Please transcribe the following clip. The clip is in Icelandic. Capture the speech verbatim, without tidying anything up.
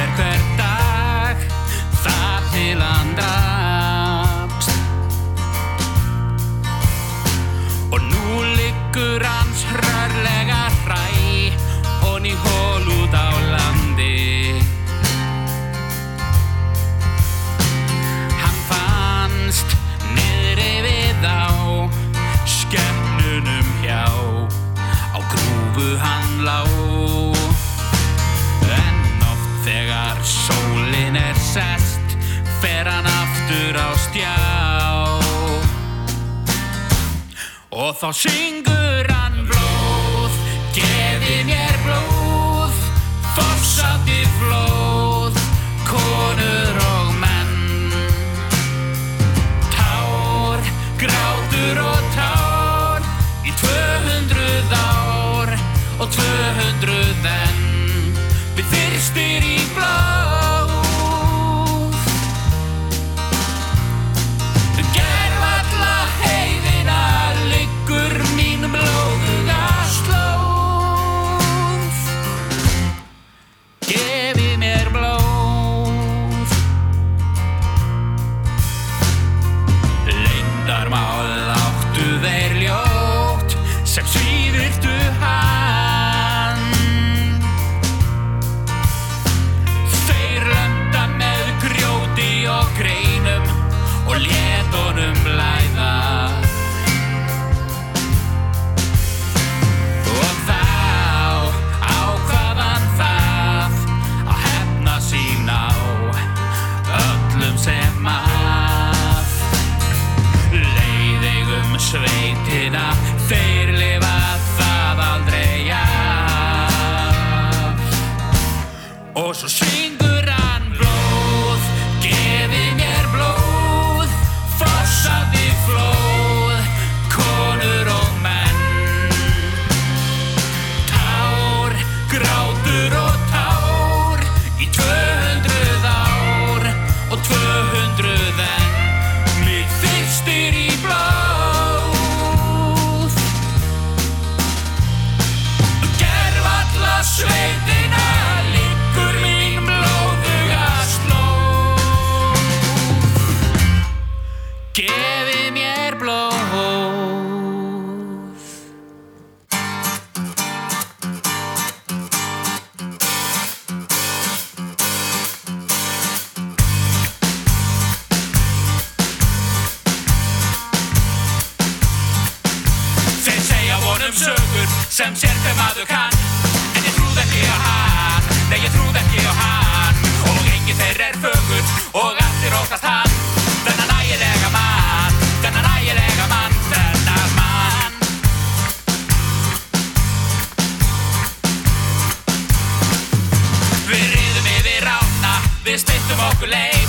er hver dag þar til hann drapst. Og nú liggur hans hrörlega hræ oní hól út á landi. Hann fannst niðri við á skepnunum hjá, á grúfu hann lá. En oft þegar sólin er sest, fer hann aftur á stjá. Og þá syngur hann blóð, gefið mér blóð, fossandi flóð, konur og menn. Tár, grátur og tár, í tvö hundruð ár og tvö hundruð enn. Við þyrstir í blóð. Gervalla heiðina liggur mín blóðuga slóð. Gefið mér blóð. Leyndarmál áttu þeir ljótt, sem svívirtu hann. Þeir lönda með grjóti og greinum og lét honum blæða. Og þá ákvað hann það að hefna sín á öllum sem að leiðigum sveitina, þeir lifa það aldrei af. Og svo syngur hann blóð, gefið mér blóð, fossandi flóð, konur og menn. Tár, grátur og tár, í tvö hundruð ár og tvö hundruð enn. Mig þyrstir í blóð. Gervalla sveitina liggur mín blóðuga slóð. Gefið mér blóð. Þeir segja honum sögur sem sér hver maður kann, en ég trúði ekki á hann, nei ég trúði ekki á hann. Og enginn þeirra er fögur og allir óttast hann, þennan ægilega mann, þennan ægilega mann, þennan mann. Við riðum yfir ána, við styttum okkur leið,